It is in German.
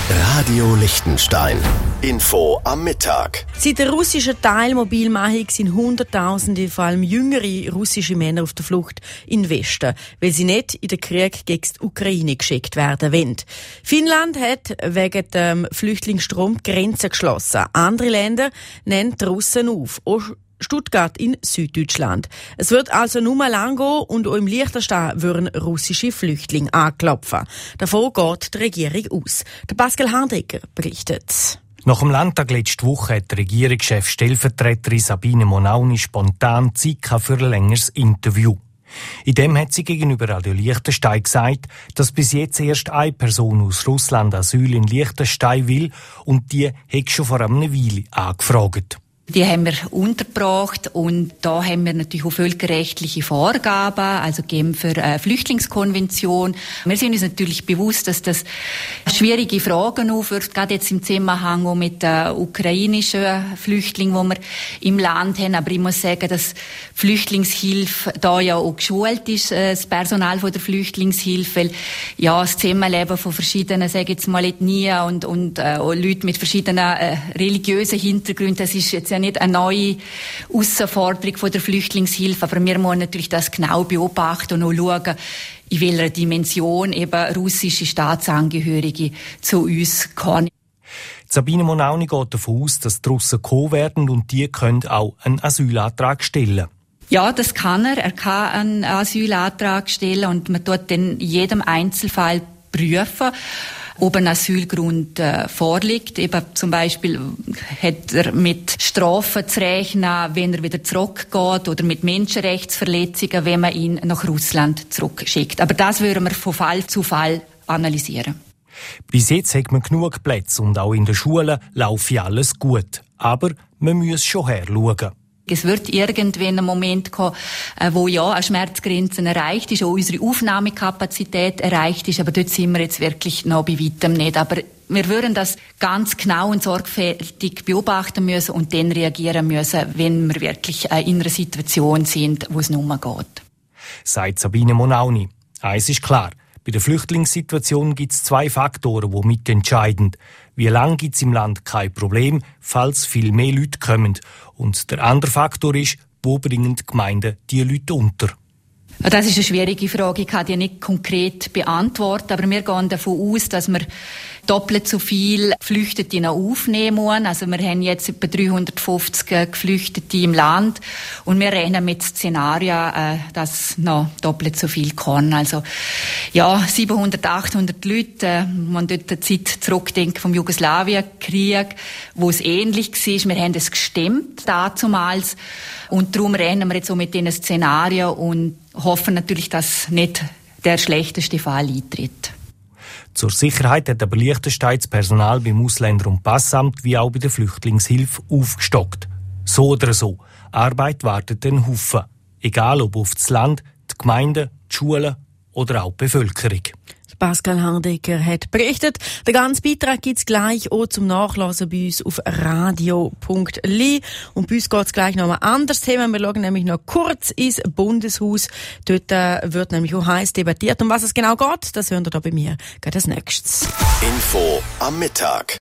Radio Liechtenstein. Info am Mittag. Seit der russischen Teilmobilmachung sind Hunderttausende, vor allem jüngere russische Männer auf der Flucht in den Westen, weil sie nicht in den Krieg gegen die Ukraine geschickt werden wollen. Finnland hat wegen dem Flüchtlingsstrom die Grenzen geschlossen. Andere Länder nehmen die Russen auf. Auch Stuttgart in Süddeutschland. Es wird also nur mal lang gehen und auch im Liechtenstein würden russische Flüchtlinge anklopfen. Davon geht die Regierung aus. Der Pascal Hardecker berichtet. Nach dem Landtag letzte Woche hat der Regierungschef Stellvertreterin Sabine Monauni spontan Zeit für ein längeres Interview. In dem hat sie gegenüber Radio Liechtenstein gesagt, dass bis jetzt erst eine Person aus Russland Asyl in Liechtenstein will und die hat schon vor einer Weile angefragt. Die haben wir untergebracht und da haben wir natürlich auch völkerrechtliche Vorgaben, also Genfer Flüchtlingskonvention. Wir sind uns natürlich bewusst, dass das schwierige Fragen aufwirft, gerade jetzt im Zusammenhang auch mit ukrainischen Flüchtlingen, die wir im Land haben. Aber ich muss sagen, dass Flüchtlingshilfe da ja auch geschult ist, das Personal von der Flüchtlingshilfe, weil ja das Zusammenleben von verschiedenen, sage ich jetzt mal, Ethnien und Leute mit verschiedenen religiösen Hintergründen, das ist jetzt ja nicht eine neue Herausforderung von der Flüchtlingshilfe, aber wir müssen natürlich das genau beobachten und auch schauen, in welcher Dimension eben russische Staatsangehörige zu uns kommen. Sabine Monauni geht davon aus, dass die Russen kommen werden und die können auch einen Asylantrag stellen. Ja, das kann er. Er kann einen Asylantrag stellen und man tut in jedem Einzelfall prüfen, ob ein Asylgrund vorliegt. Eben zum Beispiel hat er mit Strafen zu rechnen, wenn er wieder zurückgeht, oder mit Menschenrechtsverletzungen, wenn man ihn nach Russland zurückschickt. Aber das würden wir von Fall zu Fall analysieren. Bis jetzt hat man genug Plätze und auch in den Schulen laufe alles gut. Aber man muss schon herschauen. Es wird irgendwann ein Moment kommen, wo ja eine Schmerzgrenze erreicht ist, auch unsere Aufnahmekapazität erreicht ist, aber dort sind wir jetzt wirklich noch bei weitem nicht. Aber wir würden das ganz genau und sorgfältig beobachten müssen und dann reagieren müssen, wenn wir wirklich in einer Situation sind, wo es nur geht. Sagt Sabine Monauni. Eins ist klar. Bei der Flüchtlingssituation gibt es zwei Faktoren, die mitentscheiden. Wie lange gibt es im Land kein Problem, falls viel mehr Leute kommen? Und der andere Faktor ist, wo bringen die Gemeinden die Leute unter? Das ist eine schwierige Frage. Ich kann die nicht konkret beantworten, aber wir gehen davon aus, dass wir doppelt so viel Geflüchtete noch aufnehmen müssen. Also wir haben jetzt etwa 350 Geflüchtete im Land und wir rechnen mit Szenarien, dass noch doppelt so viel kommen. Also ja, 700, 800 Leute. Man dort die Zeit zurückdenkt vom Jugoslawienkrieg, wo es ähnlich war. Wir haben es gestemmt damals und darum rechnen wir jetzt so mit diesen Szenarien und hoffen natürlich, dass nicht der schlechteste Fall eintritt. Zur Sicherheit hat aber Liechtenstein das Personal beim Ausländer- und Passamt wie auch bei der Flüchtlingshilfe aufgestockt. So oder so, Arbeit wartet den Haufen. Egal ob auf das Land, die Gemeinden, die Schulen oder auch die Bevölkerung. Pascal Hardecker hat berichtet. Den ganzen Beitrag gibt es gleich auch zum Nachlesen bei uns auf radio.li. Und bei uns geht es gleich noch um ein anderes Thema. Wir schauen nämlich noch kurz ins Bundeshaus. Dort wird nämlich auch heiß debattiert. Um was es genau geht, das hören wir da bei mir. Geht als nächstes. Info am Mittag.